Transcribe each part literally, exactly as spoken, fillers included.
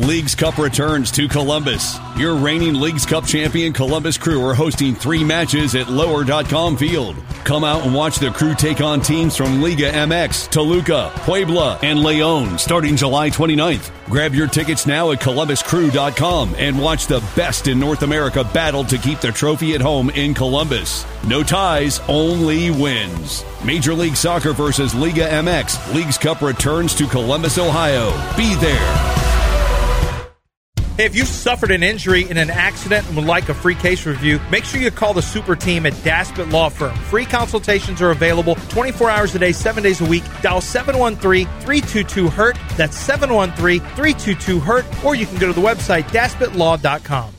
Leagues Cup returns to Columbus. Your reigning Leagues Cup champion Columbus Crew are hosting three matches at lower dot com Field. Come out and watch the Crew take on teams from Liga M X, Toluca, Puebla, and Leon starting July twenty-ninth. Grab your tickets now at columbus crew dot com and watch the best in North America battle to keep the trophy at home in Columbus. No ties, only wins. Major League Soccer versus Liga M X. Leagues Cup returns to Columbus, Ohio. Be there. Hey, if you've suffered an injury in an accident and would like a free case review, make sure you call the super team at Daspit Law Firm. Free consultations are available twenty-four hours a day, seven days a week. Dial seven one three, three two two, hurt. That's seven one three, three two two, hurt. Or you can go to the website daspit law dot com.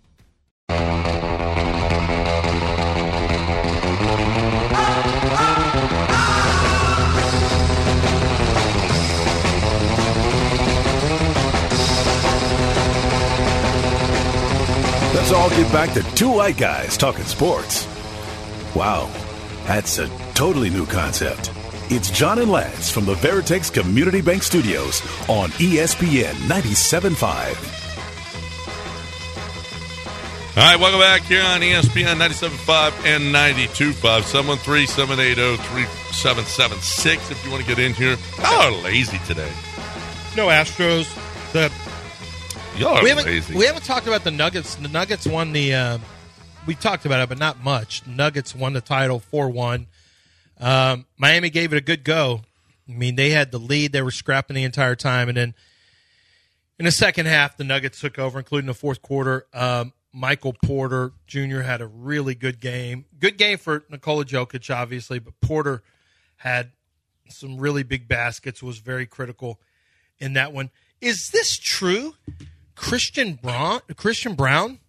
Let's all get back to two white guys talking sports. Wow, that's a totally new concept. It's John and Lance from the Veritex Community Bank Studios on E S P N ninety-seven point five. All right, welcome back here on E S P N ninety-seven point five and ninety-two point five. seven one three, seven eight zero, three seven seven six if you want to get in here. Y'all are lazy today. No Astros. The Y'all are we haven't, lazy. We haven't talked about the Nuggets. The Nuggets won the uh, – we talked about it, but not much. Nuggets won the title four one. Um, Miami gave it a good go. I mean, they had the lead. They were scrapping the entire time. And then in the second half, the Nuggets took over, including the fourth quarter. Um, Michael Porter Junior had a really good game. Good game for Nikola Jokic, obviously, but Porter had some really big baskets, was very critical in that one. Is this true? Christian Braun, Christian Brown,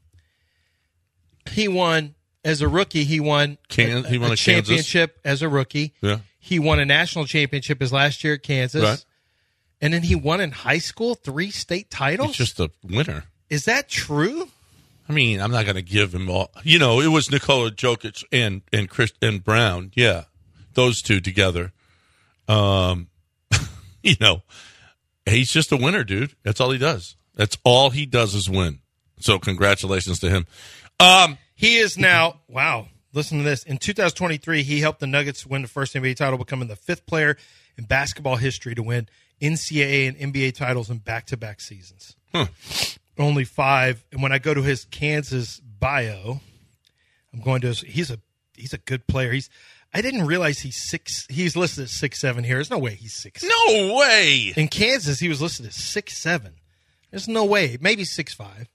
he won as a rookie. He won Can, he won a, a championship Kansas. As a rookie. Yeah. He won a national championship his last year at Kansas. Right. And then he won in high school three state titles. He's just a winner. Is that true? I mean, I'm not going to give him all. You know, it was Nikola Jokic and and Chris and Brown. Yeah, those two together. Um, you know, he's just a winner, dude. That's all he does. That's all he does is win. So congratulations to him. Um, he is now, wow, listen to this. In two thousand twenty-three, he helped the Nuggets win the first N B A title, becoming the fifth player in basketball history to win N C double A and N B A titles in back-to-back seasons. Huh. Only five. And when I go to his Kansas bio, I'm going to, he's a he's a good player. He's I didn't realize he's six. He's listed as six seven here. There's no way he's six. No way. In Kansas, he was listed as six seven. There's no way. Maybe six five.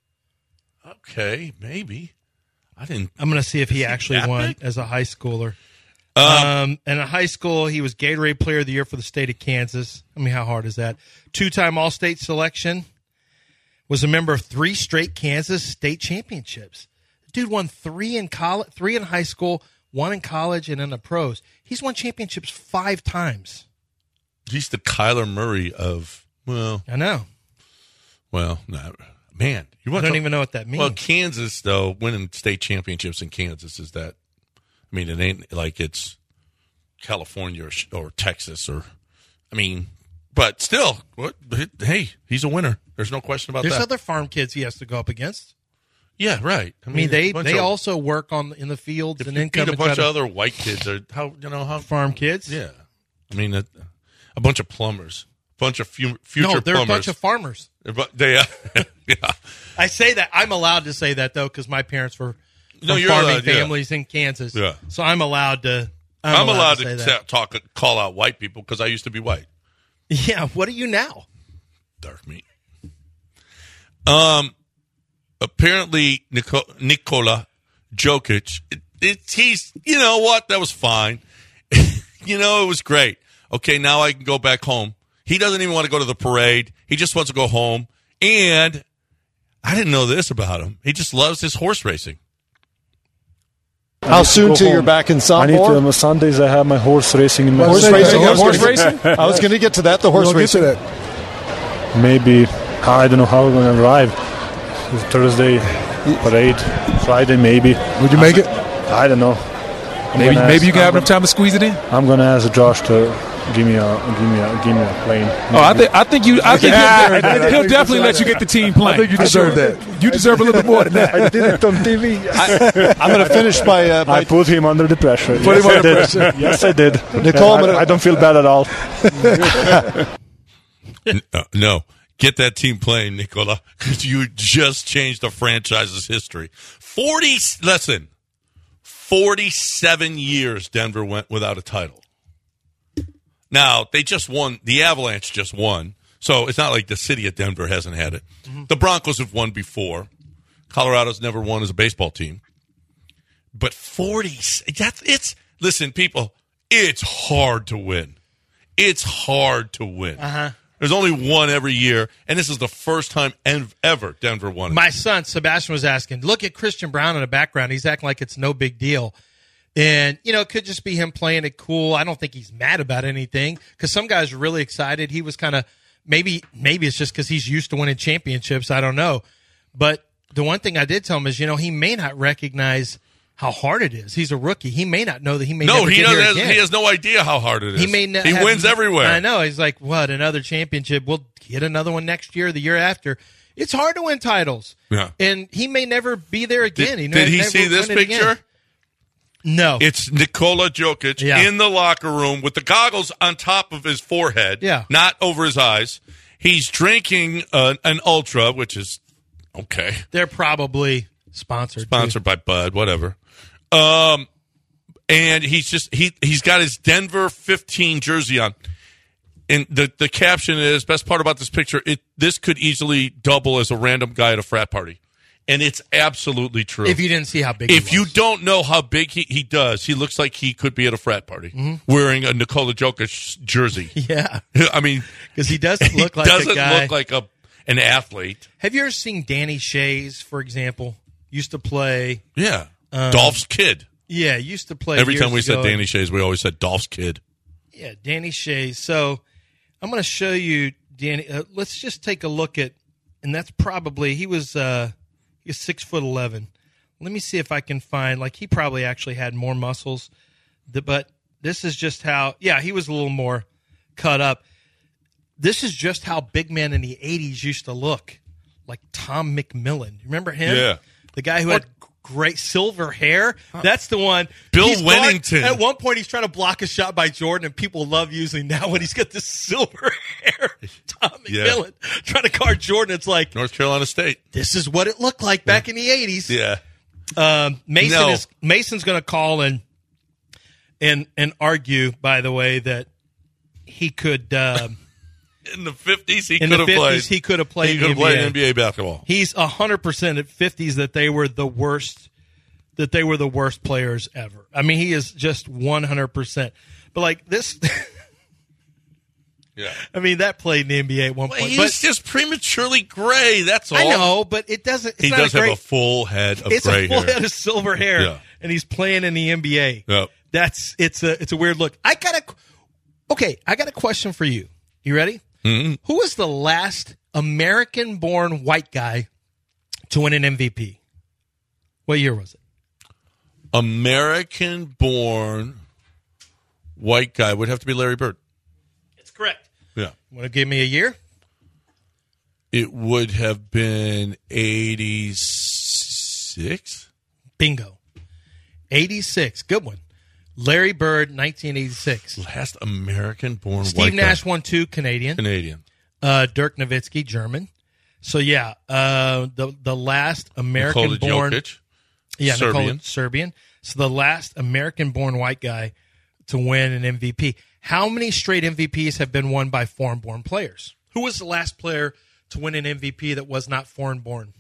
Okay, maybe. I didn't. I'm going to see if he actually that won big? as a high schooler. Um, Um, in a high school, he was Gatorade Player of the Year for the state of Kansas. I mean, how hard is that? Two-time All-State selection. Was a member of three straight Kansas state championships. The dude won three in college, three in high school, one in college, and in the pros. He's won championships five times. He's the Kyler Murray of, well. I know. Well, no. Man. You want I don't to, even know what that means. Well, Kansas, though, winning state championships in Kansas is that, I mean, it ain't like it's California or, or Texas or, I mean, but still, what? Hey, he's a winner. There's no question about There's that. There's other farm kids he has to go up against. Yeah, right. I mean, I mean they, they of, also work on in the fields if and you then come beat a bunch to, of other white kids. Or how you know how farm kids? Yeah, I mean a, a bunch of plumbers, a bunch of fu- future no, they're plumbers. a bunch of farmers. They, uh, yeah. I say that I'm allowed to say that though because my parents were from no, you're farming allowed, yeah. families in Kansas. Yeah. So I'm allowed to. I'm, I'm allowed, allowed to, to, say to that. talk, call out white people because I used to be white. Yeah. What are you now? Dark meat. Um. Apparently, Nico- Nikola Jokic, it, it, he's, you know what? That was fine. You know, it was great. Okay, now I can go back home. He doesn't even want to go to the parade. He just wants to go home. And I didn't know this about him. He just loves his horse racing. How soon till you're back in Sophomore? I need to, on Sundays I have my horse racing in my horse racing. Horse, horse racing? I was going to get to that. The horse we'll racing. Get to that. Maybe I don't know how we're going to arrive. It's Thursday parade, Friday maybe. Would you make it? I don't know. I'm maybe maybe ask, you can I'm have gonna, enough time to squeeze it in. I'm going to ask Josh to give me a give me a give me a plane. Oh, I think I think you. I think he'll, de- he'll definitely let you get the team playing. I think you deserve that. You deserve a little bit more than that. I did it on T V. I, I'm going to finish by. Uh, by I put him under the pressure. Put Yes, him I under did. pressure. Yes, I did. Nicole, I, I don't feel bad at all. No, no. Get that team playing, Nicola, because you just changed the franchise's history. Forty, listen, forty-seven years Denver went without a title. Now they just won. The Avalanche just won, so it's not like the city of Denver hasn't had it. Mm-hmm. The Broncos have won before. Colorado's never won as a baseball team, but forty. That's it's. Listen, people, it's hard to win. It's hard to win. Uh huh. There's only one every year, and this is the first time ever Denver won it. My son, Sebastian, was asking, look at Christian Brown in the background. He's acting like it's no big deal. And, you know, it could just be him playing it cool. I don't think he's mad about anything because some guys are really excited. He was kind of maybe maybe it's just because he's used to winning championships. I don't know. But the one thing I did tell him is, you know, he may not recognize how hard it is. He's a rookie. He may not know that he may no, never he get doesn't. here Has, again. he has no idea how hard it is. He may not He have, wins everywhere. I know. He's like, what? Another championship? We'll get another one next year, the year after. It's hard to win titles. Yeah. And he may never be there again. Did, he did he never see this win it picture? again. No. It's Nikola Jokic Yeah. in the locker room with the goggles on top of his forehead, Yeah. not over his eyes. He's drinking uh, an Ultra, which is okay, They're probably sponsored. sponsored by Bud, whatever. Um, and he's just he he's got his Denver fifteen jersey on, and the the caption is best part about this picture. It this could easily double as a random guy at a frat party, and it's absolutely true. If you didn't see how big If he you was. don't know how big he, he does, he looks like he could be at a frat party Mm-hmm. wearing a Nikola Jokic jersey. Yeah. I mean, Because he doesn't look he like doesn't a guy. look like a an athlete. Have you ever seen Danny Shays, for example? Used to play. Yeah, Dolph's kid. Yeah, used to play. Every years time we ago. said Danny Shays, we always said Dolph's kid. Yeah, Danny Shays. So I'm going to show you Danny. Uh, let's just take a look at, and that's probably he was uh, he was six foot eleven. Let me see if I can find like he probably actually had more muscles, the, but this is just how. Yeah, he was a little more cut up. This is just how big men in the eighties used to look, like Tom McMillan. You remember him? Yeah. The guy who had great silver hair. That's the one. Bill He's guard- Wennington. At one point, he's trying to block a shot by Jordan, and people love using now when he's got this silver hair. Tom Yeah. McMillan trying to guard Jordan. It's like, North Carolina State. this is what it looked like back in the eighties. Yeah. Um, Mason No. is Mason's going to call and and and argue. By the way, that he could um, In the fifties, he in could the have played. fifties he could have played. He in could the have played N B A. N B A basketball. He's a hundred percent at fifties that they were the worst. That they were the worst players ever. I mean, he is just one hundred percent. But like this. Yeah. I mean, that played in the N B A at one Well, point. he's But just prematurely gray. That's all. I know, but it doesn't. It's He not does a great, have a full head of It's gray a full hair. head of silver hair, Yeah. and he's playing in the N B A. Yep. That's it's a it's a weird look. I got a okay. I got a question for you. You ready? Mm-hmm. Who was the last American-born white guy to win an M V P? What year was it? American-born white guy would have to be Larry Bird. It's correct. Yeah. Want to give me a year? It would have been eighty-six. Bingo. eighty-six. Good one. Larry Bird, nineteen eighty-six. Last American-born Steve white Nash guy. won two, Canadian. Canadian. Uh, Dirk Nowitzki, German. So yeah, uh, the the last Nikola American-born, Jokic. yeah, Nikola- Serbian. Serbian. So the last American-born white guy to win an M V P. How many straight M V Ps have been won by foreign-born players? Who was the last player to win an M V P that was not foreign-born?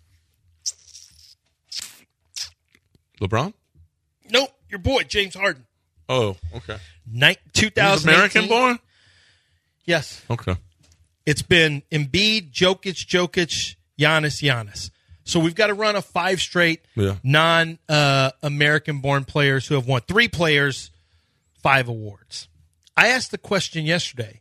LeBron? Nope, your boy James Harden. Oh, okay. Nin- He's twenty eighteen. American-born? Yes. Okay. It's been Embiid, Jokic, Jokic, Giannis, Giannis. So we've got to run a five straight Yeah. non-American-born players who have won. Three players, five awards. I asked the question yesterday.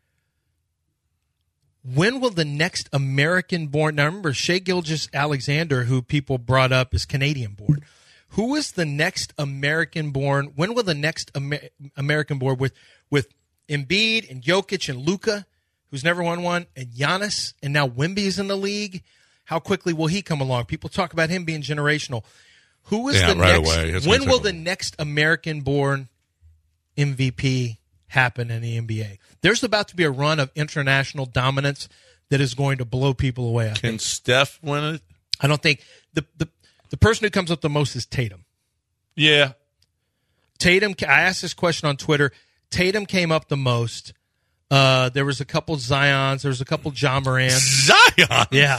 When will the next American-born... Now, remember, Shai Gilgeous-Alexander, who people brought up, is Canadian-born. Who is the next American-born... When will the next Amer- American-born with, with Embiid and Jokic and Luka, who's never won one, and Giannis, and now Wemby's in the league. How quickly will he come along? People talk about him being generational. Who is yeah, the right next? Away. When will the next American-born M V P happen in the N B A? There's about to be a run of international dominance that is going to blow people away. I Can think. Steph win it? I don't think the, the the person who comes up the most is Tatum. Yeah. Tatum. I asked this question on Twitter. Tatum came up the most. Uh, there was a couple Zions. There was a couple John Moran. Zion. Yeah.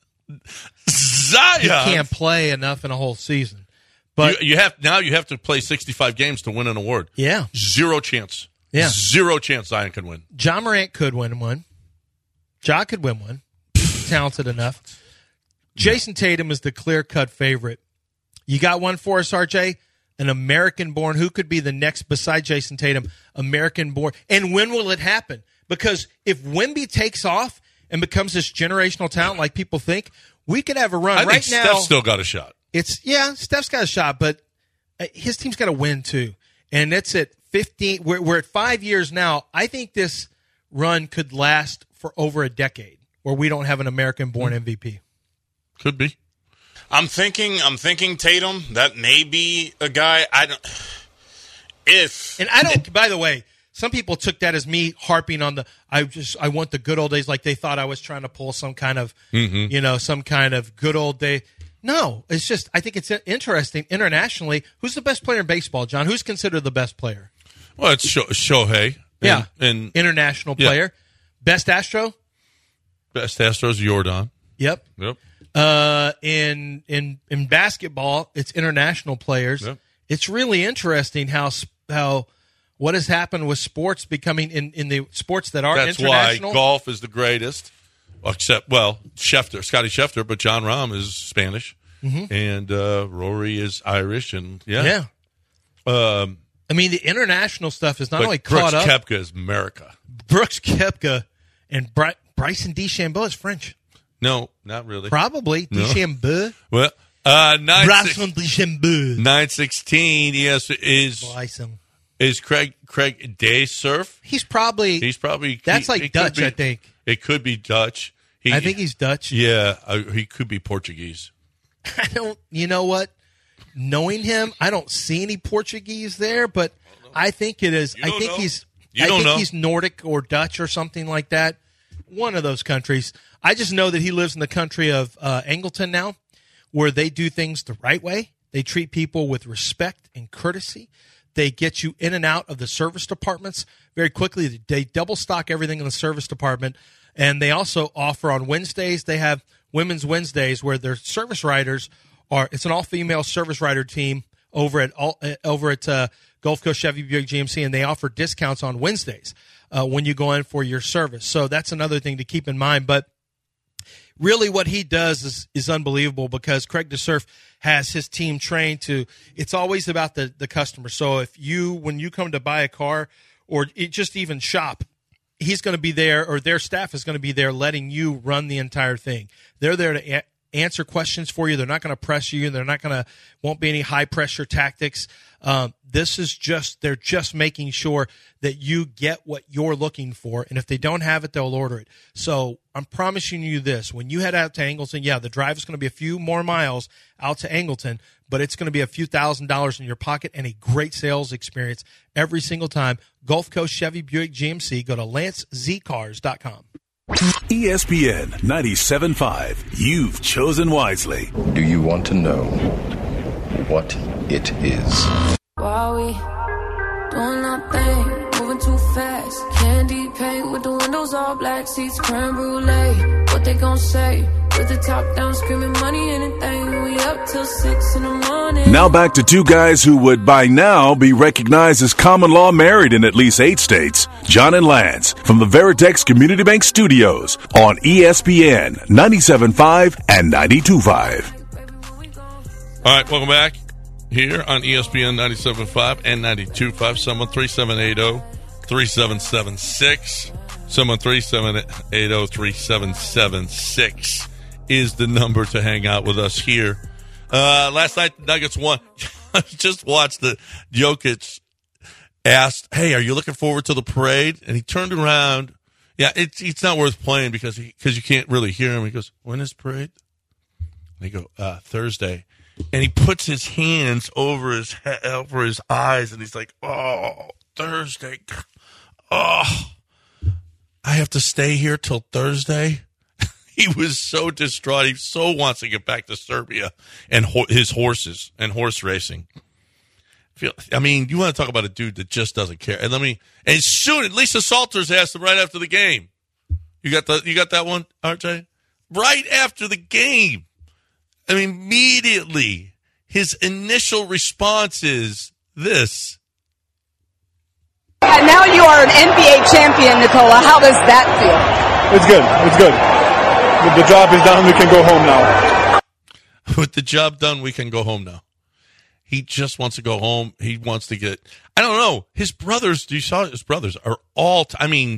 Zion. He can't play enough in a whole season. But you, you have now you have to play sixty-five games to win an award. Yeah. Zero chance. Yeah. Zero chance Zion can win. John Morant could win one. Ja could win one. Talented enough. Jason Tatum is the clear-cut favorite. You got one for us, R J? An American-born. Who could be the next, besides Jason Tatum, American-born? And when will it happen? Because if Wemby takes off and becomes this generational talent like people think, we could have a run. I right think now, Steph's still got a shot. It's yeah, Steph's got a shot, but his team's got to win too. And it's at fifteen. We're, we're at five years now. I think this run could last for over a decade, where we don't have an American-born M V P. Could be. I'm thinking. I'm thinking Tatum. That may be a guy. I don't. If and I don't. By the way, some people took that as me harping on the. I just. I want the good old days. Like they thought I was trying to pull some kind of. Mm-hmm. You know, some kind of good old day. No, it's just. I think it's interesting internationally. Who's the best player in baseball, John? Who's considered the best player? Well, it's Sho- Shohei. And, yeah, and international yeah. player. Best Astro. Best Astros, Jordan. Yep. Yep. Uh, in in in basketball, it's international players. Yep. It's really interesting how how what has happened with sports becoming in, in the sports that are That's international. why golf is the greatest. Except, well, Schefter, Scotty Schefter, but John Rahm is Spanish, mm-hmm. and uh, Rory is Irish, and yeah, yeah. Um, I mean, the international stuff is not but only Brooks caught up. Koepka is America. Brooks Koepka and Bry- Bryson DeChambeau is French. No, not really. Probably No. DeChambeau. Well, uh, nine Bryson DeChambeau. nine sixteen. Yes, is Bryson. is Craig Craig Day Surf? He's probably. He's probably That's he, like he could Dutch, be- I think. It could be Dutch. He, I think he's Dutch. Yeah, uh, he could be Portuguese. I don't. You know what? Knowing him, I don't see any Portuguese there, but I think it is. I don't think know. he's. You I don't think know. he's Nordic or Dutch or something like that. One of those countries. I just know that he lives in the country of uh, Angleton now, where they do things the right way. They treat people with respect and courtesy. They get you in and out of the service departments very quickly. They double stock everything in the service department. And they also offer on Wednesdays, they have Women's Wednesdays where their service riders are, it's an all-female service rider team over at all, uh, over at uh, Gulf Coast Chevy Buick G M C, and they offer discounts on Wednesdays uh, when you go in for your service. So that's another thing to keep in mind. But really what he does is, is unbelievable because Craig DeSurf has his team trained to, it's always about the, the customer. So if you, when you come to buy a car or it just even shop, he's going to be there, or their staff is going to be there letting you run the entire thing. They're there to a- answer questions for you. They're not going to press you. They're not going to, won't be any high pressure tactics. Um, this is just, they're just making sure that you get what you're looking for. And if they don't have it, they'll order it. So I'm promising you this, when you head out to Angleton, yeah, the drive is going to be a few more miles out to Angleton, but it's going to be a few thousand dollars in your pocket and a great sales experience every single time. Gulf Coast Chevy Buick G M C. Go to lance z cars dot com. E S P N ninety-seven point five. You've chosen wisely. Do you want to know what it is? Why we doing our thing, moving too fast. Candy paint with the windows all black, seats creme brulee. What they gon' say? With the top down, screaming money, anything. We up till six in the morning. Now back to two guys who would by now be recognized as common law married in at least eight states. John and Lance from the Veritex Community Bank Studios on E S P N ninety-seven point five and ninety-two point five. All right, welcome back here on E S P N ninety-seven point five and ninety-two point five. Someone three seven eight zero three seven seven six. Someone three seven eight zero three seven seven six is the number to hang out with us here. Uh, last night, the Nuggets won. Just watched the Jokic asked, "Hey, are you looking forward to the parade?" And he turned around. Yeah, it's it's not worth playing because he, because you can't really hear him. He goes, "When is parade?" And they go, uh, "Thursday." And he puts his hands over his head, over his eyes, and he's like, "Oh, Thursday. Oh, I have to stay here till Thursday." He was so distraught. He so wants to get back to Serbia and ho- his horses and horse racing. I mean, you want to talk about a dude that just doesn't care. And let me. And soon, Lisa Salters asked him right after the game. You got the. You got that one, R J? Right after the game. I mean, immediately, his initial response is this. And now you are an N B A champion, Nikola. How does that feel? It's good. It's good. With the job is done, we can go home now. With the job done, we can go home now. He just wants to go home. He wants to get, I don't know, his brothers, you saw his brothers are all, I mean,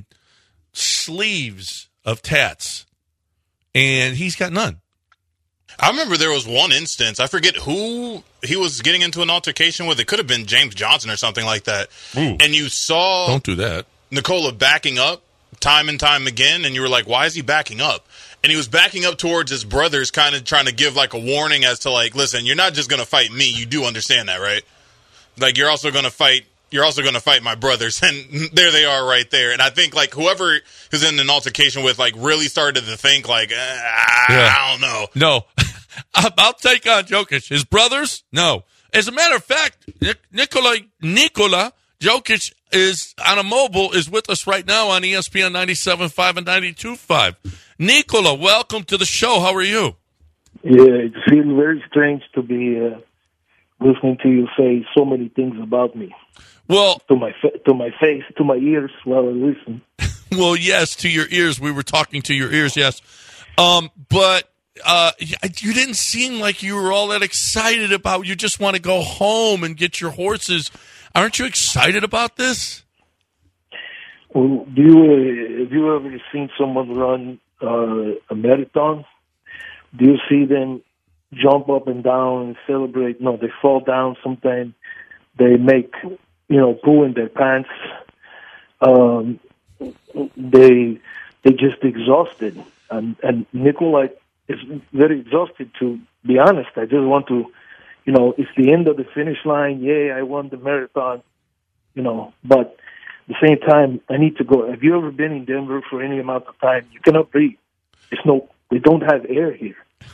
sleeves of tats. And he's got none. I remember there was one instance, I forget who he was getting into an altercation with. It could have been James Johnson or something like that. Ooh. And you saw Don't do that. Nikola backing up time and time again, and you were like, why is he backing up? And he was backing up towards his brothers, kind of trying to give like a warning as to like, listen, you're not just going to fight me. You do understand that, right? Like, you're also going to fight. You're also going to fight my brothers, and there they are right there. And I think like whoever who's in an altercation with like really started to think like, ah, Yeah. I don't know. No, I'll take on Jokic. His brothers, no. As a matter of fact, Nikola Nikola Jokic is on a mobile is with us right now on E S P N ninety-seven point five and ninety-two point five. Nikola, welcome to the show. How are you? Yeah, it feels very strange to be uh, listening to you say so many things about me. Well, to my fa- to my face, to my ears while I listen. Well, yes, to your ears. We were talking to your ears, yes. Um, but uh, you didn't seem like you were all that excited about. You just want to go home and get your horses. Aren't you excited about this? Well, do you uh, have you ever seen someone run uh, a marathon? Do you see them jump up and down and celebrate? No, they fall down sometimes. They make, you know, poo in their pants. Um, they they just exhausted, and and Nikola is very exhausted. To be honest, I just want to, you know, it's the end of the finish line. Yay, I won the marathon, you know. But at the same time, I need to go. Have you ever been in Denver for any amount of time? You cannot breathe. It's no, we don't have air here,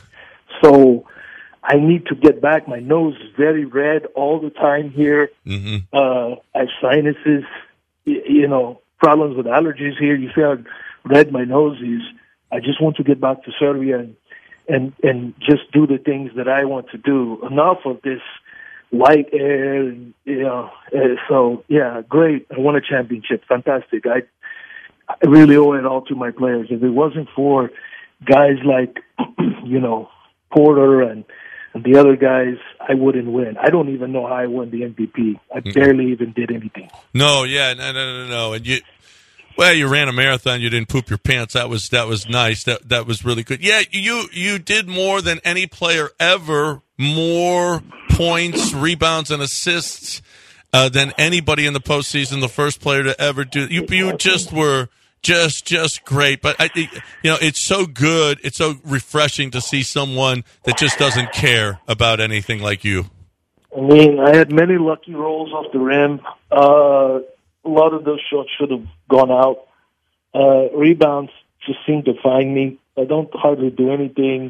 so I need to get back. My nose is very red all the time here. Mm-hmm. Uh, I have sinuses, you, you know, problems with allergies here. You see how red my nose is. I just want to get back to Serbia and, and, and just do the things that I want to do. Enough of this light air, and, you know. Uh, so, yeah, great. I won a championship. Fantastic. I, I really owe it all to my players. If it wasn't for guys like, you know, Porter and And the other guys, I wouldn't win. I don't even know how I won the M V P. I barely even did anything. No, yeah, no, no, no, no. And you, well, you ran a marathon. You didn't poop your pants. That was that was nice. That that was really good. Yeah, you you did more than any player ever. More points, rebounds, and assists uh, than anybody in the postseason. The first player to ever do. You you just were. Just, just great. But, I, you know, it's so good. It's so refreshing to see someone that just doesn't care about anything like you. I mean, I had many lucky rolls off the rim. Uh, a lot of those shots should have gone out. Uh, rebounds just seem to find me. I don't hardly do anything.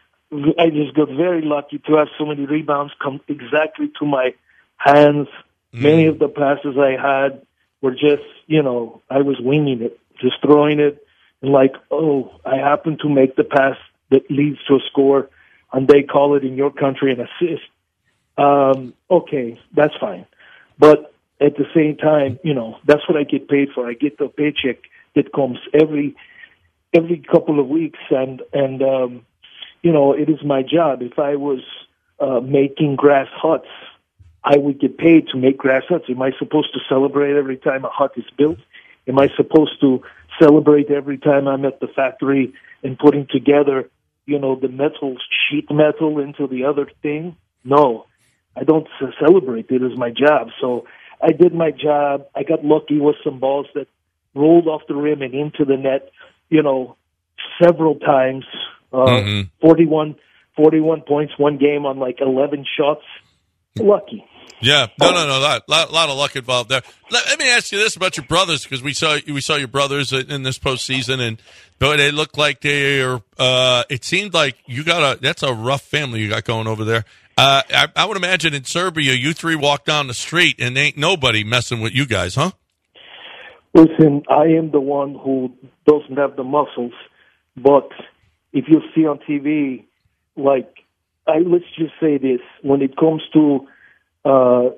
I just got very lucky to have so many rebounds come exactly to my hands. Mm. Many of the passes I had were just, you know, I was winging it. Just throwing it, and like, oh, I happen to make the pass that leads to a score, and they call it in your country an assist. Um, okay, that's fine. But at the same time, you know, that's what I get paid for. I get the paycheck that comes every every couple of weeks, and, and um, you know, it is my job. If I was uh, making grass huts, I would get paid to make grass huts. Am I supposed to celebrate every time a hut is built? Am I supposed to celebrate every time I'm at the factory and putting together, you know, the metal, sheet metal into the other thing? No, I don't celebrate. It is my job. So I did my job. I got lucky with some balls that rolled off the rim and into the net, you know, several times. Uh, mm-hmm. forty-one, forty-one points one game on like eleven shots. Lucky. Yeah, no, no, no, lot, lot, lot of luck involved there. Let, let me ask you this about your brothers, because we saw we saw your brothers in this postseason, and boy, they look like they're. Uh, it seemed like you got a. That's a rough family you got going over there. Uh, I, I would imagine in Serbia, you three walk down the street and ain't nobody messing with you guys, huh? Listen, I am the one who doesn't have the muscles, but if you see on T V, like, I let's just say this: when it comes to Uh,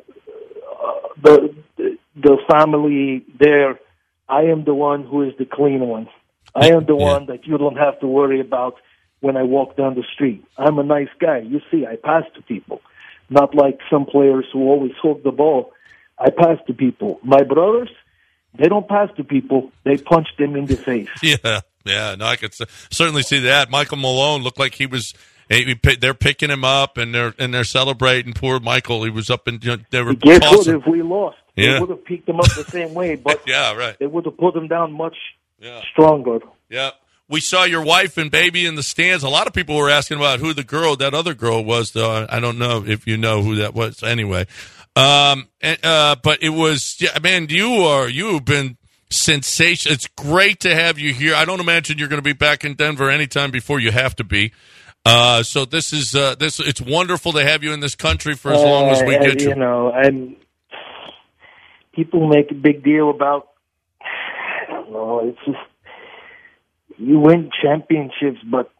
the the family there, I am the one who is the clean one. I am the yeah. one that you don't have to worry about when I walk down the street. I'm a nice guy. You see, I pass to people. Not like some players who always hold the ball. I pass to people. My brothers, they don't pass to people. They punch them in the face. Yeah, yeah. No, I could certainly see that. Michael Malone looked like he was... They're picking him up and they're and they're celebrating. Poor Michael, he was up and you know, they were. Guess tossing. what? If we lost, yeah. they would have picked him up the same way, but yeah, right. They would have put him down much yeah. stronger. Yeah, we saw your wife and baby in the stands. A lot of people were asking about who the girl, that other girl, was. Though I don't know if you know who that was. Anyway, um, and, uh, but it was. Yeah, man, you are you have been sensational. It's great to have you here. I don't imagine you're going to be back in Denver anytime before you have to be. Uh, so this is uh, this. It's wonderful to have you in this country for as long as we uh, get you. You know, and people make a big deal about. I don't know. It's just you win championships, but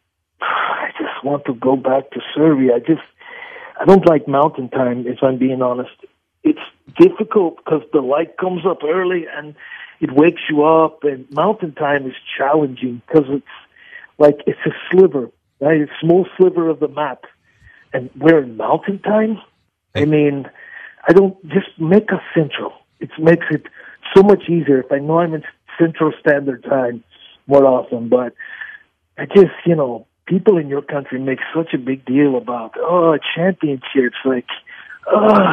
I just want to go back to Serbia. I just I don't like mountain time. If I'm being honest, it's difficult because the light comes up early and it wakes you up, and mountain time is challenging because it's like it's a sliver. Right, a small sliver of the map, and we're in mountain time. I mean, I don't just make us central. It makes it so much easier if I know I'm in Central Standard Time more often. But I just, you know, people in your country make such a big deal about oh championships, like oh,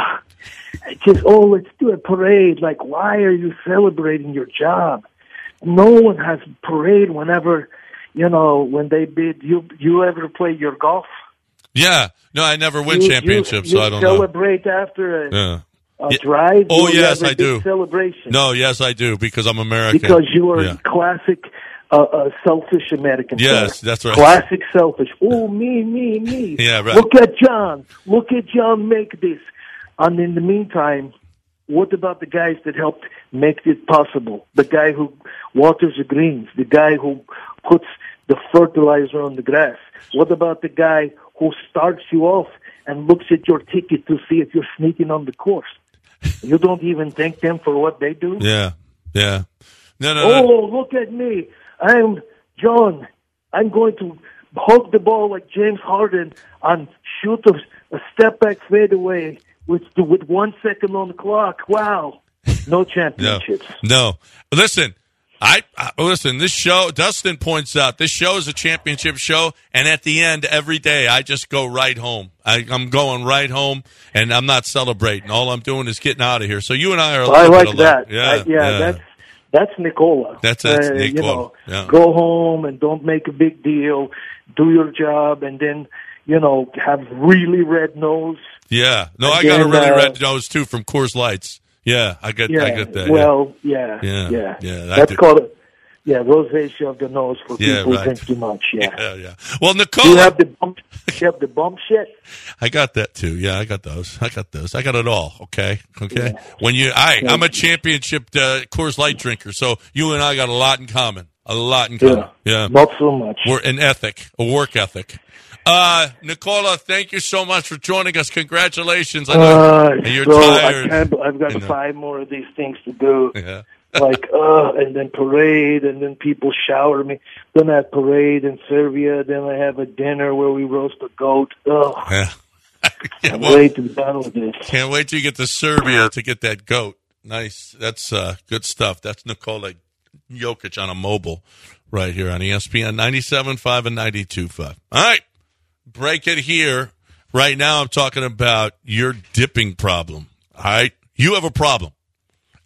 just oh let's do a parade. Like, why are you celebrating your job? No one has a parade whenever. You know, when they bid, you you ever play your golf? Yeah. No, I never win you, championships, you, you so I don't celebrate know. after a, yeah. a yeah. drive? Oh, you yes, have a I do. Celebration. No, yes, I do, because I'm American. Because you are yeah. classic uh, uh, selfish American. Yes, player. that's right. Classic selfish. Oh, me, me, me. Yeah, right. Look at John. Look at John make this. And in the meantime, what about the guys that helped make it possible? The guy who waters the greens, the guy who puts the fertilizer on the grass. What about the guy who starts you off and looks at your ticket to see if you're sneaking on the course? You don't even thank them for what they do? Yeah, yeah. No, no, oh, no. look at me. I'm John. I'm going to hug the ball like James Harden and shoot a, a step-back fadeaway with, with one second on the clock. Wow. No championships. No. no. Listen. I, I listen. This show, Dustin points out, this show is a championship show, and at the end, every day, I just go right home. I, I'm going right home, and I'm not celebrating. All I'm doing is getting out of here. So you and I are. A well, I like bit that. Yeah, I, yeah, yeah, that's that's Nicola. That's that's uh, Nicola. You know, yeah. Go home and don't make a big deal. Do your job, and then you know have really red nose. Yeah. No, and I got then, a really uh, red nose too from Coors Lights. Yeah, I get, yeah, I get that. Well, yeah, yeah, yeah. yeah. yeah That's called a yeah rosacea of the nose for yeah, people right. who drink too much. Yeah, yeah, yeah. Well, Nicole, do you have the bump? You have the bump shit. I got that too. Yeah, I got those. I got those. I got it all. Okay, okay. Yeah. When you, I, I'm a championship uh, Coors Light drinker, so you and I got a lot in common. A lot in common. Yeah, yeah. Not so much. We're an ethic, a work ethic. Uh, Nicola, thank you so much for joining us. Congratulations. I know uh, you're so tired. I can't, I've got you know. five more of these things to do. Yeah. like, uh, and then parade, and then people shower me. Then I have parade in Serbia. Then I have a dinner where we roast a goat. Ugh. Yeah. yeah, I'm well, ready to be done with this. Can't wait till you get to Serbia to get that goat. Nice. That's uh, good stuff. That's Nikola Jokic on a mobile right here on E S P N ninety-seven point five and ninety-two point five. All right. Break it here. Right now I'm talking about your dipping problem. All right? You have a problem.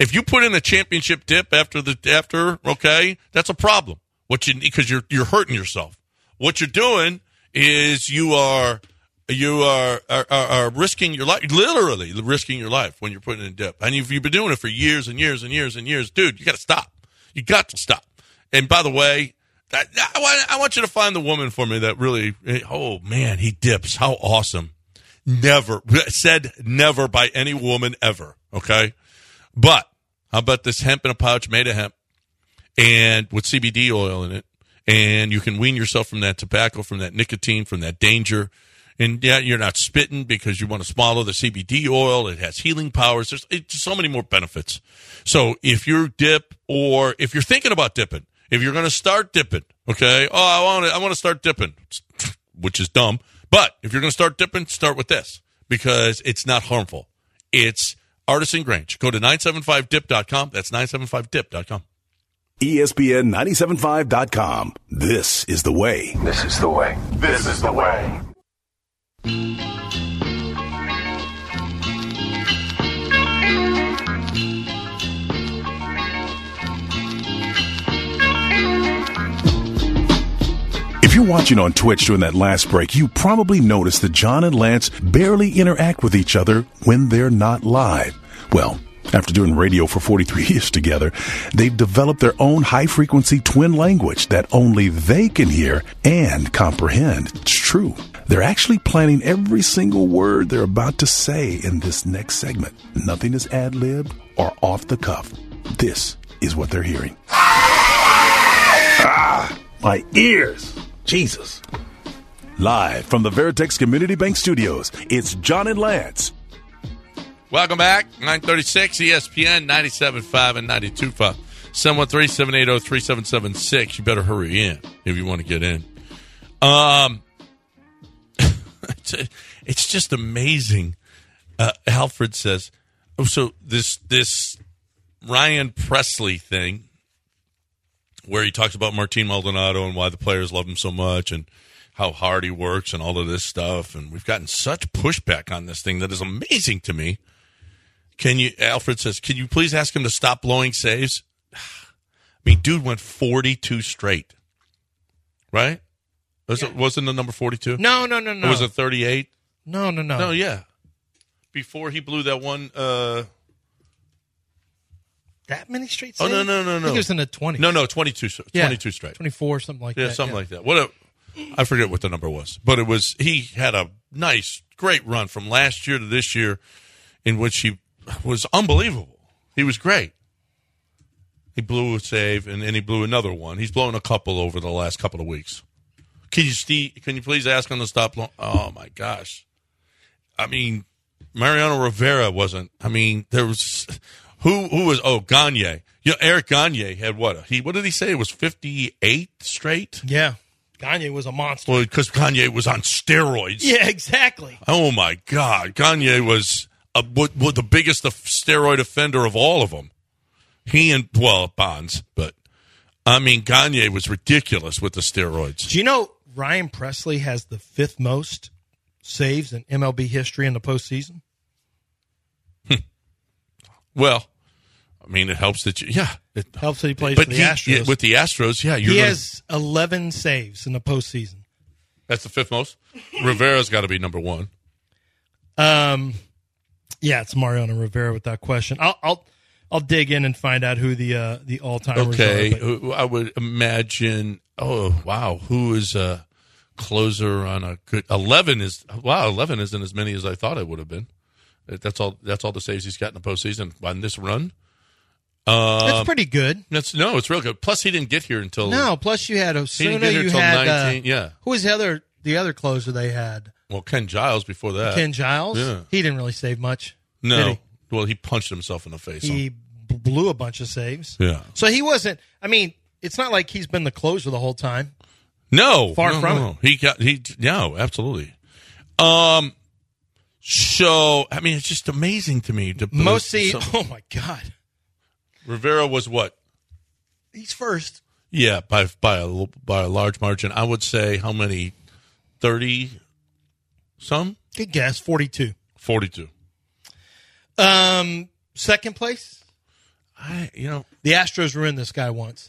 If you put in a championship dip after the after, okay, that's a problem. What you because you're you're hurting yourself. What you're doing is you are you are are, are, are risking your life, literally risking your life when you're putting in a dip. And if you've been doing it for years and years and years and years, dude, you got to stop. You got to stop. And by the way, I, I, want, I want you to find the woman for me that really. Oh man, he dips. How awesome! Never said never by any woman ever. Okay, but how about this hemp in a pouch made of hemp and with C B D oil in it, and you can wean yourself from that tobacco, from that nicotine, from that danger. And yeah, you're not spitting because you want to swallow the C B D oil. It has healing powers. There's it's so many more benefits. So if you dip, or if you're thinking about dipping, if you're going to start dipping, okay, oh, I want to, I want to start dipping, which is dumb. But if you're going to start dipping, start with this because it's not harmful. It's Artisan Grange. Go to nine seven five dip dot com. That's nine seven five dip dot com. E S P N nine seven five dot com. This is the way. This is the way. This is the way. If you're watching on Twitch during that last break, you probably noticed that John and Lance barely interact with each other when they're not live. Well, after doing radio for forty-three years together, they've developed their own high-frequency twin language that only they can hear and comprehend. It's true. They're actually planning every single word they're about to say in this next segment. Nothing is ad-libbed or off the cuff. This is what they're hearing. Ah, my ears. Jesus. Live from the Veritex Community Bank Studios, it's John and Lance. Welcome back. nine thirty-six E S P N ninety-seven point five and ninety-two point five. seven one three, seven eight zero, three seven seven six. You better hurry in if you want to get in. Um, it's, it's just amazing. Uh, Alfred says, oh, so this this Ryan Presley thing, where he talks about Martin Maldonado and why the players love him so much and how hard he works and all of this stuff. And we've gotten such pushback on this thing that is amazing to me. Can you, Alfred says, can you please ask him to stop blowing saves? I mean, dude went forty-two straight. Right? Was yeah. it, wasn't the number forty-two? No, no, no, no. Or was it thirty-eight? No, no, no. No, yeah. Before he blew that one, uh, that many straight Oh, saves? no, no, no, no. I think it was in the twenties. No, no, twenty-two, yeah. twenty-two straight. twenty-four, something like yeah, that. Yeah, something yeah. like that. What a, I forget what the number was. But it was, he had a nice, great run from last year to this year in which he was unbelievable. He was great. He blew a save, and then he blew another one. He's blown a couple over the last couple of weeks. Can you, Steve, can you please ask him to stop blowing? Oh, my gosh. I mean, Mariano Rivera wasn't. I mean, there was who who was oh Gagne. You know, Eric Gagne had what? He what did he say? It was fifty-eight straight. Yeah, Gagne was a monster. Well, because Gagne was on steroids. Yeah, exactly. Oh my God, Gagne was a, what, what, the biggest steroid offender of all of them. He and well Bonds, but I mean Gagne was ridiculous with the steroids. Do you know Ryan Presley has the fifth most saves in M L B history in the postseason? Well, I mean, it helps that you, yeah. It helps that he plays but for the he, Astros. Yeah, with the Astros, yeah. You're he gonna, has eleven saves in the postseason. That's the fifth most? Rivera's got to be number one. Um, yeah, it's Mariano Rivera without question. I'll I'll, I'll dig in and find out who the uh, the all-timers okay. are. Okay, I would imagine, oh, wow, who is a closer on a good – eleven is – wow, eleven isn't as many as I thought it would have been. That's all. That's all the saves he's got in the postseason on this run. Um, that's pretty good. That's no, it's real good. Plus, he didn't get here until no. Plus, you had Osuna. He didn't get here you until had nineteen. Uh, yeah. Who was the other? The other closer they had. Well, Ken Giles before that. Ken Giles. Yeah. He didn't really save much. No. Did he? Well, he punched himself in the face. He huh? blew a bunch of saves. Yeah. So he wasn't. I mean, it's not like he's been the closer the whole time. No, far no, from no. it. He got he. No, absolutely. Um. So, I mean, it's just amazing to me. To Most see, oh, my God. Rivera was what? He's first. Yeah, by by a, by a large margin. I would say how many? thirty-some? Good guess, forty-two. forty-two. Um, second place? I, you know, the Astros ruined this guy once.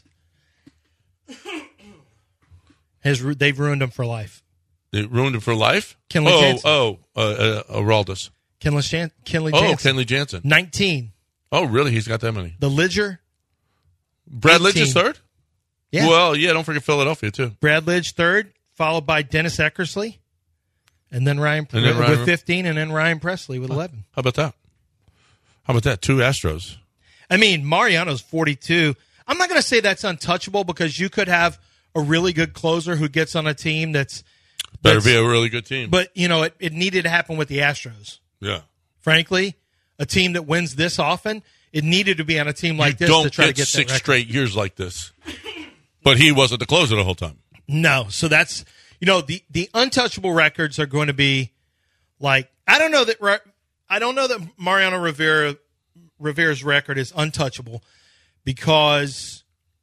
Has they've ruined him for life? They ruined him for life. Kenley oh, Jansen. oh, uh, uh, Araldus. Kenley, Jan- Kenley oh, Jansen. Kenley Jansen. Nineteen. Oh, really? He's got that many. The Lidger. Brad Lidge is third. Yeah. Well, yeah. Don't forget Philadelphia too. Brad Lidge third, followed by Dennis Eckersley, and then Ryan, and then with Ryan, fifteen, and then Ryan Presley with eleven. How about that? How about that? Two Astros. I mean, Mariano's forty-two. I'm not going to say that's untouchable because you could have a really good closer who gets on a team that's better that's, be a really good team. But you know, it, it needed to happen with the Astros. Yeah. Frankly, a team that wins this often, it needed to be on a team like you this don't to try get to get six that straight years like this. But he wasn't the closer the whole time. No, so that's you know the the untouchable records are going to be like I don't know that I don't know that Mariano Rivera Rivera's record is untouchable because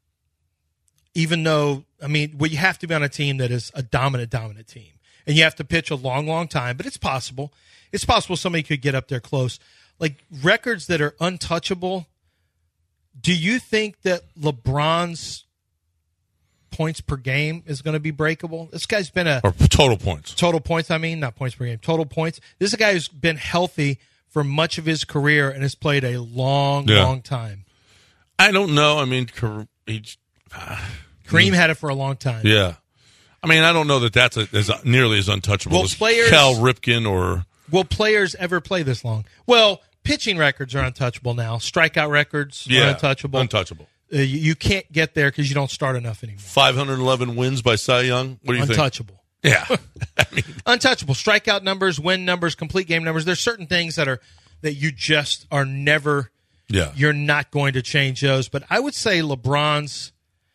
even though I mean well you have to be on a team that is a dominant dominant team and you have to pitch a long long time, but it's possible. It's possible somebody could get up there close. Like records that are untouchable. Do you think that LeBron's points per game is going to be breakable? This guy's been a or total points. Total points, I mean, not points per game. Total points. This is a guy who's been healthy for much of his career and has played a long, yeah. long time. I don't know. I mean, he, uh, Kareem had it for a long time. Yeah. I mean, I don't know that that's a, as nearly as untouchable well, as players, Cal Ripken or. Will players ever play this long? Well, pitching records are untouchable now. Strikeout records yeah, are untouchable. Untouchable. Uh, you, you can't get there because you don't start enough anymore. five hundred eleven wins by Cy Young. What do you untouchable. think? Yeah. I mean, untouchable. Strikeout numbers, win numbers, complete game numbers. There's certain things that are that you just are never. Yeah. You're not going to change those. But I would say LeBron's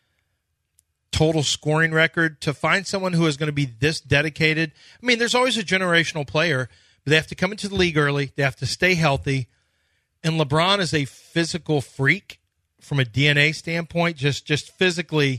total scoring record, to find someone who is going to be this dedicated. I mean, there's always a generational player, but they have to come into the league early. They have to stay healthy. And LeBron is a physical freak from a D N A standpoint, just just physically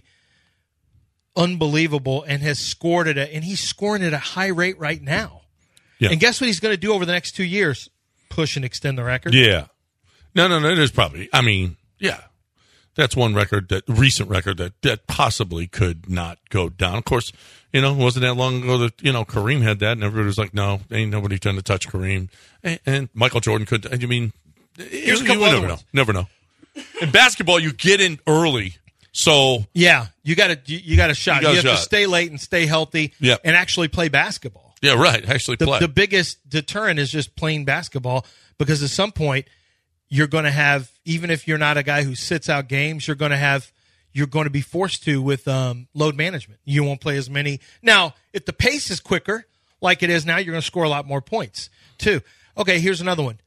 unbelievable, and has scored at a, and he's scoring at a high rate right now. Yeah. And guess what he's going to do over the next two years? Push and extend the record. Yeah. No, no, no. There's probably, I mean, yeah. That's one record, that recent record that, that possibly could not go down. Of course, you know, it wasn't that long ago that, you know, Kareem had that, and everybody was like, no, ain't nobody trying to touch Kareem. And, and Michael Jordan could, I mean, Here's you, a couple you other never ones. know. Never know. In basketball, you get in early. So yeah, you got to you, you got a shot. You, you have shot. to stay late and stay healthy, yep. and actually play basketball. Yeah, right. Actually the, play. The biggest deterrent is just playing basketball, because at some point you're going to have, even if you're not a guy who sits out games, you're going to have you're going to be forced to with um, load management. You won't play as many. Now, if the pace is quicker, like it is now, you're going to score a lot more points too. Okay, here's another one.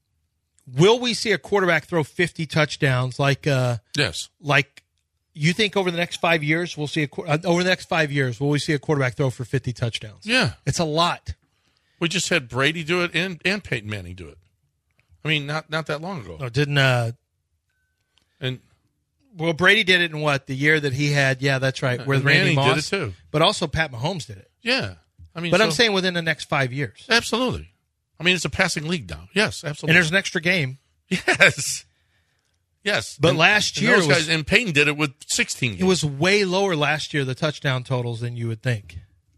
Will we see a quarterback throw fifty touchdowns like uh, yes, like you think over the next five years we'll see a uh, over the next five years will we see a quarterback throw for fifty touchdowns? Yeah, it's a lot. We just had Brady do it and, and Peyton Manning do it. I mean, not not that long ago. No, didn't uh, and well Brady did it in what, the year that he had? Yeah, that's right. Where and Randy Manning Moss did it too, but also Pat Mahomes did it. Yeah, I mean, but so, I'm saying within the next five years, absolutely. I mean, it's a passing league now. Yes, absolutely. And there's an extra game. Yes. Yes. But and, last and year those was, guys, and Peyton did it with sixteen games. It was way lower last year, the touchdown totals, than you would think.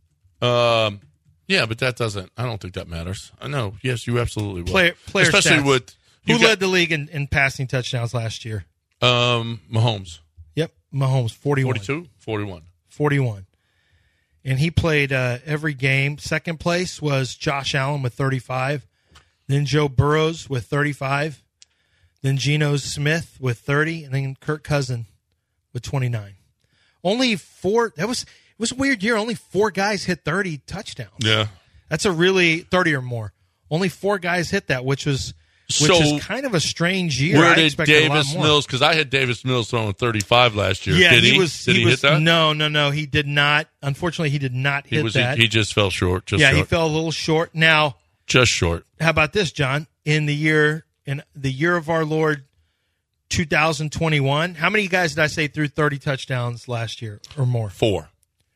Um, yeah, but that doesn't, I don't think that matters. I know. Yes, you absolutely will. Player, player Especially stats. with. Who got, led the league in, in passing touchdowns last year? Um, Mahomes. Yep, Mahomes, forty-one. forty-two? forty-one. forty-one. And he played uh, every game. Second place was Josh Allen with thirty-five. Then Joe Burrows with thirty-five. Then Geno Smith with thirty. And then Kirk Cousins with twenty-nine. Only four. That was, it was a weird year. Only four guys hit thirty touchdowns. Yeah. That's a really, thirty or more. Only four guys hit that, which was, which so is kind of a strange year. Where I did expected a lot Davis more. Mills, because I had Davis Mills throwing thirty-five last year. Yeah, did he? he was. Did he, he was, hit that? No, no, no. He did not. Unfortunately, he did not hit he was, that. He, he just fell short. Just yeah, short. he fell a little short. Now, just short. How about this, John? In the year, in the year of our Lord, two thousand twenty-one, how many guys did I say threw thirty touchdowns last year or more? Four.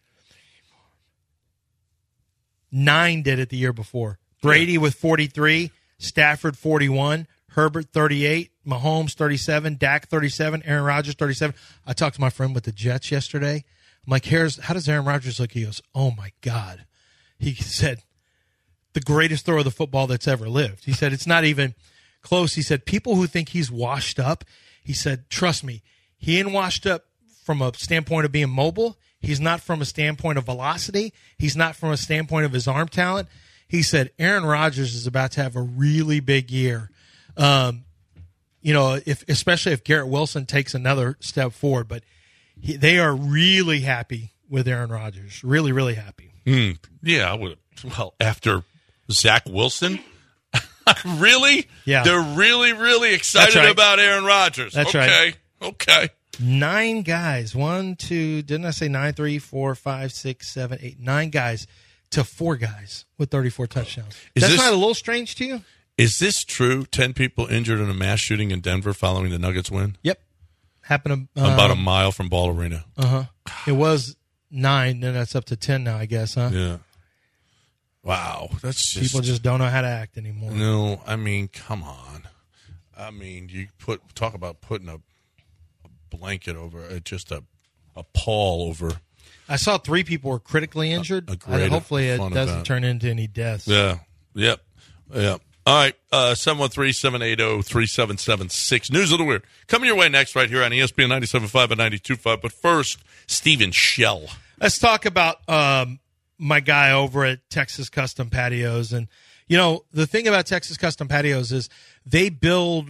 Nine did it the year before. Brady yeah. with forty-three, Stafford forty-one, Herbert thirty-eight, Mahomes, thirty-seven, Dak, thirty-seven, Aaron Rodgers, thirty-seven. I talked to my friend with the Jets yesterday. I'm like, Here's, how does Aaron Rodgers look? He goes, oh, my God. He said, the greatest thrower of the football that's ever lived. He said, it's not even close. He said, people who think he's washed up, he said, trust me, he ain't washed up from a standpoint of being mobile. He's not from a standpoint of velocity. He's not from a standpoint of his arm talent. He said, Aaron Rodgers is about to have a really big year. Um, you know, if especially if Garrett Wilson takes another step forward. But he, they are really happy with Aaron Rodgers. Really, really happy. Mm, yeah, I would. Well, after Zach Wilson, really? Yeah. They're really, really excited right. about Aaron Rodgers. That's okay. right. Okay. Nine guys. One, two, didn't I say nine, three, four, five, six, seven, eight, nine guys to four guys with thirty-four touchdowns. Is That's this, not a little strange to you? Is this true? Ten people injured in a mass shooting in Denver following the Nuggets win? Yep. Happened um, about a mile from Ball Arena. Uh-huh. It was nine, then that's up to ten now, I guess, huh? Yeah. Wow. That's just, people just don't know how to act anymore. No, I mean, come on. I mean, you put talk about putting a, a blanket over it, just a a pall over. I saw three people were critically injured. A, a great I, hopefully, it fun doesn't event. turn into any deaths. Yeah. Yep. Yep. All right. Uh, seven one three, seven eight zero, three seven seven six. News of the Weird. Coming your way next right here on E S P N ninety-seven point five and ninety-two point five. But first, Stephen Shell. Let's talk about um, my guy over at Texas Custom Patios. And, you know, the thing about Texas Custom Patios is they build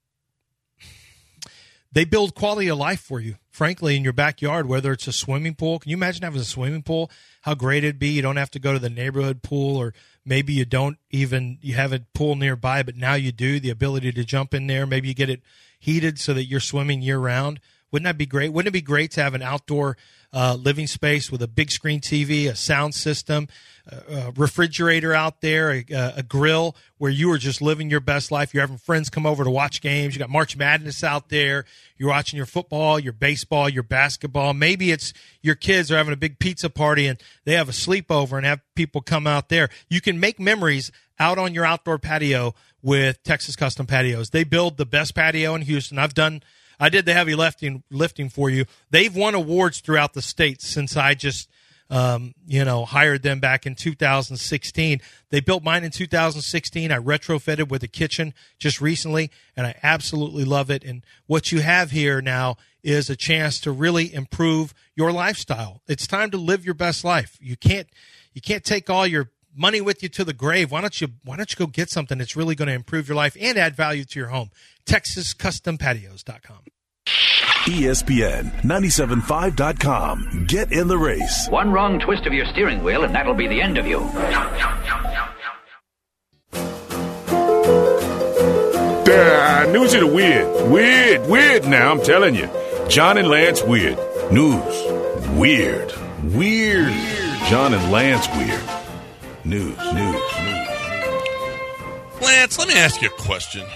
they build quality of life for you, frankly, in your backyard, whether it's a swimming pool. Can you imagine having a swimming pool? How great it'd be. You don't have to go to the neighborhood pool, or maybe you don't even, you have a pool nearby, but now you do, the ability to jump in there. Maybe you get it heated so that you're swimming year round. Wouldn't that be great? Wouldn't it be great to have an outdoor uh, living space with a big screen T V, a sound system, a, a refrigerator out there, a, a grill where you are just living your best life? You're having friends come over to watch games. You got March Madness out there. You're watching your football, your baseball, your basketball. Maybe it's your kids are having a big pizza party and they have a sleepover and have people come out there. You can make memories out on your outdoor patio with Texas Custom Patios. They build the best patio in Houston. I've done I did the heavy lifting lifting for you. They've won awards throughout the state since I just, um, you know, hired them back in two thousand sixteen. They built mine in two thousand sixteen. I retrofitted with a kitchen just recently, and I absolutely love it. And what you have here now is a chance to really improve your lifestyle. It's time to live your best life. You can't, you can't take all your money with you to the grave. Why don't you, why don't you go get something that's really going to improve your life and add value to your home? Texas Custom Patios dot com. E S P N ninety-seven point five dot com. Get in the race. One wrong twist of your steering wheel, and that'll be the end of you. Uh, news of the weird. Weird, weird now, I'm telling you. John and Lance weird. News. Weird. Weird. John and Lance weird. News, news, news. Lance, let me ask you a question.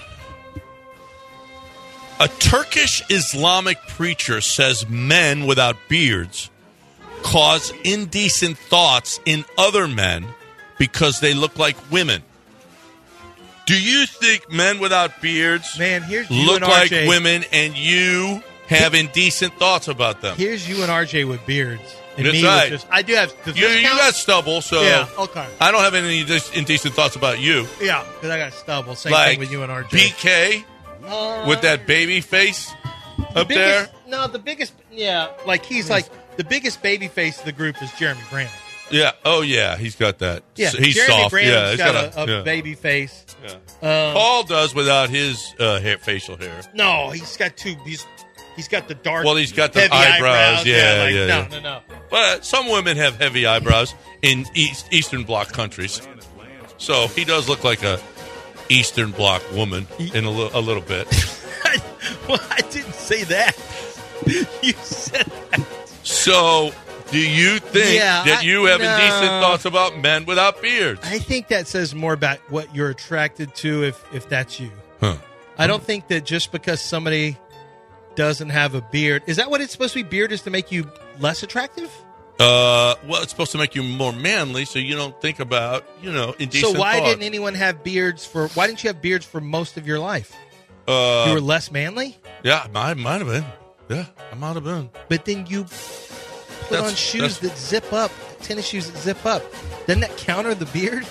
A Turkish Islamic preacher says men without beards cause indecent thoughts in other men because they look like women. Do you think men without beards Man, here's you look and like R J. women and you have indecent thoughts about them? Here's you and R J with beards. And That's me right. with just, I do have. Does You, this you count? got stubble, so Yeah, okay. I don't have any indec- indecent thoughts about you. Yeah, because I got stubble. Same like thing with you and R J. B K Uh, with that baby face the up biggest, there. No, the biggest. Yeah, like he's like the biggest baby face of the group is Jeremy Brandon. Yeah. Oh, yeah. He's got that. Yeah, he's Jeremy soft. Brandon's Yeah, he's got, got, a, a yeah. baby face. Yeah. Um, Paul does without his uh, hair, facial hair. No, he's got two. He's he's got the dark. Well, he's got the heavy eyebrows. Yeah, like, yeah, no, yeah. no, no. But some women have heavy eyebrows in East, Eastern Bloc countries, so he does look like a Eastern Bloc woman in a, li- a little bit. Well, I didn't say that. You said that. So, do you think Yeah, that you have I- indecent no. thoughts about men without beards? I think that says more about what you're attracted to if if that's you. Huh. I don't think that just because somebody doesn't have a beard, is that what it's supposed to be? Beard is to make you less attractive? Uh, well, it's supposed to make you more manly, so you don't think about, you know, indecent So why thoughts. didn't anyone have beards for? Why didn't you have beards for most of your life? Uh, you were less manly? Yeah, I might have been. Yeah, I might have been. But then you put That's- on shoes that's- that zip up, tennis shoes that zip up. Doesn't that counter the beard?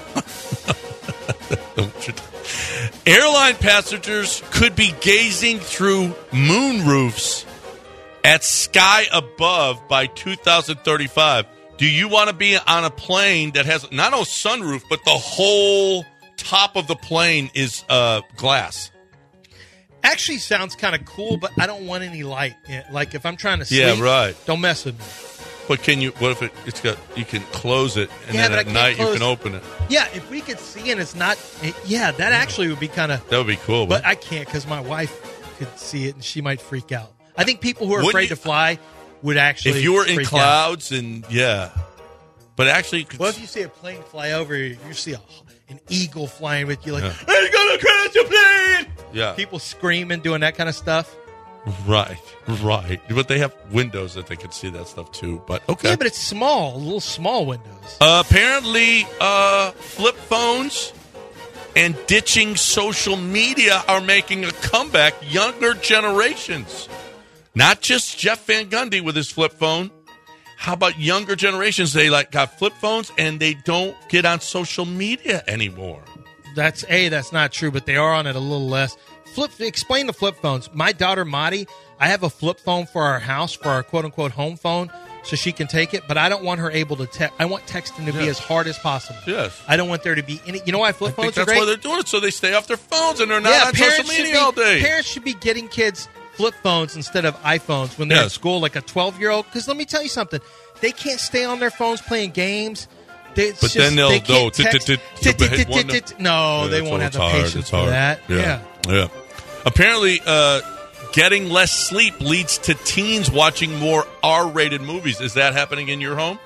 Airline passengers could be gazing through moon roofs at sky above by two thousand thirty-five. Do you want to be on a plane that has not a sunroof, but the whole top of the plane is uh, glass? Actually sounds kind of cool, but I don't want any light. Like if I'm trying to sleep, Yeah, right. don't mess with me. But can you? What if it, it's got? You can close it, and Yeah, then but I at can't night you close- can open it. Yeah, if we could see and it's not, it, yeah, that actually would be kind of. That would be cool. But I can't because my wife could see it and she might freak out. I think people who are Wouldn't afraid you- to fly would actually. If you were in freak out. clouds and yeah, but actually, you could, Well, if you see a plane fly over you, you see a, an eagle flying with you, like, Yeah. it's gonna crash a plane! yeah, People screaming, doing that kind of stuff. right, right. But they have windows that they can see that stuff too. But okay, Yeah, but it's small, little small windows. Uh, apparently, uh, flip phones and ditching social media are making a comeback. Younger generations, not just Jeff Van Gundy with his flip phone. How about younger generations? They like got flip phones and they don't get on social media anymore. That's A, that's not true, but they are on it a little less. Flip, explain the flip phones. My daughter, Madi, I have a flip phone for our house, for our quote-unquote home phone, so she can take it, but I don't want her able to text. I want texting to be Yes. as hard as possible. Yes. I don't want there to be any. You know why flip I think phones are that's great? why they're doing it, so they stay off their phones and they're not yeah, on parents social should media be, all day. Parents should be getting kids flip phones instead of iPhones when they're Yes. at school, like a twelve-year-old. Because let me tell you something. They can't stay on their phones playing games. They, it's But just- then they'll they go. can't tit- text- tit- tit- tit- tit- hit one tit- to- tit- No, Yeah, they it's won't all- have it's the hard, patience it's for hard. that. Yeah. Yeah. Yeah. Apparently, uh, getting less sleep leads to teens watching more R-rated movies. Is that happening in your home?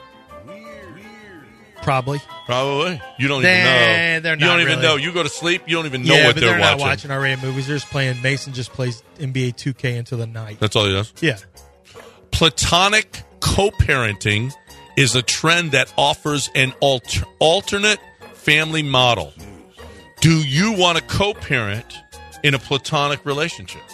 Probably. Probably. You don't Nah, even know. they're you not don't even really. know. You go to sleep, you don't even know yeah, what but they're, they're watching. not watching R-rated movies. They're just playing. Mason just plays N B A two K into the night. That's all he does? Yeah. Platonic co-parenting is a trend that offers an alter- alternate family model. Do you want to co-parent in a platonic relationship?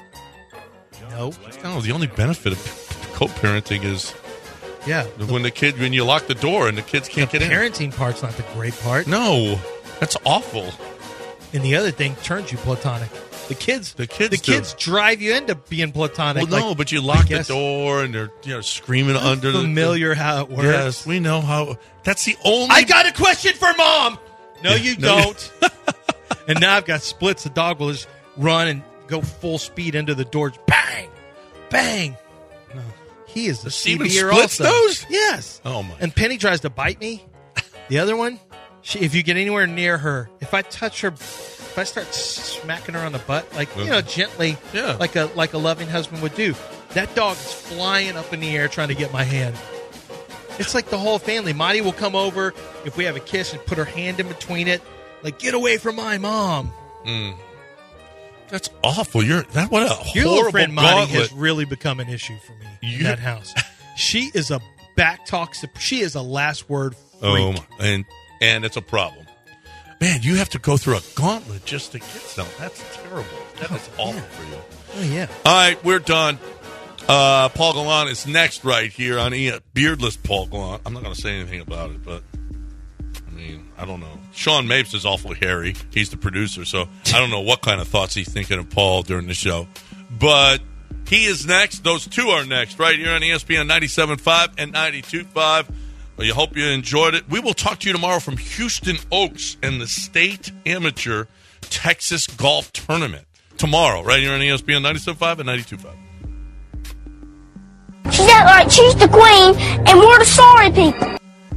No. No, the only benefit of co-parenting is Yeah. when the kid when you lock the door and the kids can't The get in. parenting part's not the great part. No, that's awful. And the other thing turns you platonic. The kids, The kids the do. kids drive you into being platonic. Well, no, like, but you I lock the guess. door and they're you know screaming under the Familiar how it works. Yes, we know how. That's the only. I got a question for mom. No, you no, you- don't. And now I've got splits. The dog will just run and go full speed into the doors. Bang, bang. No, he is the Steven C B er splits also. those? Yes. Oh my! And Penny tries to bite me. The other one, she, if you get anywhere near her, if I touch her, if I start smacking her on the butt, like you know, gently, Yeah. like a like a loving husband would do, that dog is flying up in the air trying to get my hand. It's like the whole family. Monty will come over if we have a kiss and put her hand in between it, like get away from my mom. Mm. That's awful. You're that what a Your horrible little friend Monty gauntlet. has really become an issue for me in You- that house. She is a back talk. She is a last word freak. Oh, my- and and it's a problem. Man, you have to go through a gauntlet just to get some. That's terrible. That is awful for you. Oh yeah. All right, we're done. Uh, Paul Gallant is next right here on E- Beardless Paul Gallant. I'm not going to say anything about it, but I mean, I don't know. Sean Mapes is awful hairy. He's the producer, so I don't know what kind of thoughts he's thinking of Paul during the show. But he is next. Those two are next right here on E S P N ninety-seven point five and ninety-two point five. Well, you hope you enjoyed it. We will talk to you tomorrow from Houston Oaks and the State Amateur Texas Golf Tournament. Tomorrow, right here on E S P N ninety-seven point five and ninety-two point five. She's act like she's the queen, and we're the sorry people.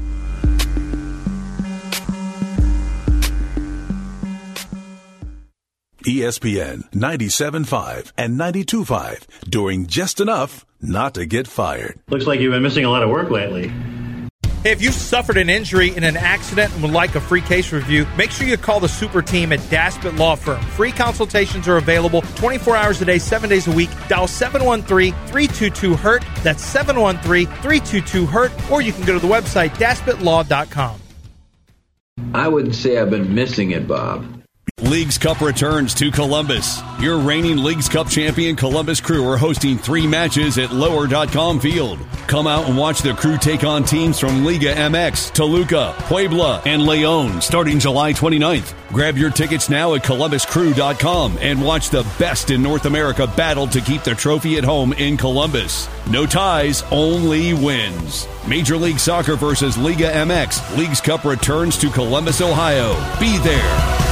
E S P N ninety-seven point five and ninety-two point five, doing just enough not to get fired. Looks like you've been missing a lot of work lately. Hey, if you've suffered an injury in an accident and would like a free case review, make sure you call the super team at Daspit Law Firm. Free consultations are available twenty-four hours a day, seven days a week. Dial seven one three, three two two, hurt. That's seven one three, three two two, hurt. Or you can go to the website daspit law dot com. I wouldn't say I've been missing it, Bob. Leagues Cup returns to Columbus. Your reigning Leagues Cup champion Columbus Crew are hosting three matches at lower dot com Field. Come out and watch the Crew take on teams from Liga M X, Toluca, Puebla, and Leon starting July twenty-ninth. Grab your tickets now at columbus crew dot com and watch the best in North America battle to keep the trophy at home in Columbus. No ties, only wins. Major League Soccer versus Liga M X. Leagues Cup returns to Columbus, Ohio. Be there.